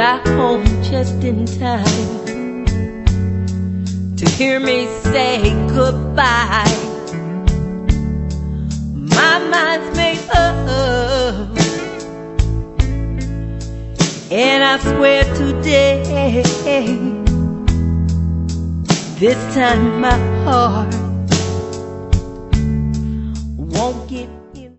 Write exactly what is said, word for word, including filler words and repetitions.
got home just in time to hear me say goodbye. My mind's made up, and I swear today, this time my heart